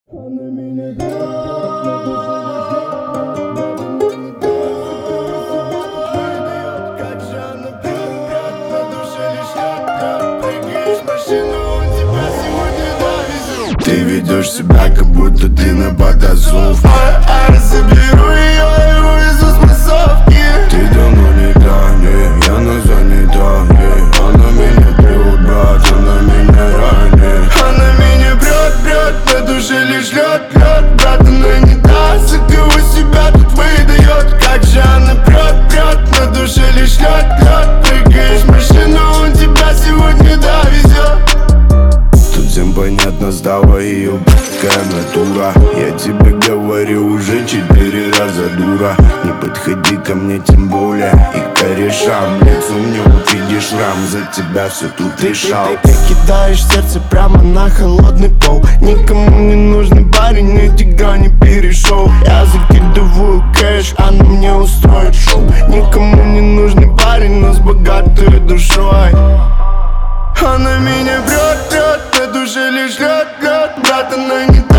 Она меня как же она прет, на душе лишь лед. Прыгаешь в машину, он тебя сегодня довезет. Ты ведешь себя, как будто ты на потасовке. Заберу ее и увезу с массовки. Ты давно не там, я на занятом. Она меня прет, брат, она меня ранит. Она меня прет, на душе лишь лед. Брат, она не даст, за кого себя тут выдает. Как же она прет, на душе лишь лед. Прыгаешь в машину, он тебя сегодня довезет. Тут всем понятно, стала ее б***кая натура. Я тебе говорю уже 4 раза, дура. Не подходи ко мне тем более и к корешам. Лицу мне увидишь шрам, за тебя все тут решал. Ты кидаешь сердце прямо на холодный пол. Никому не нужный парень, эти грани перешел. Я закидываю кэш, она мне устроит шоу. Никому не нужный парень, но с богатой душой. Она меня прет, на душе лишь лед. Брат, она не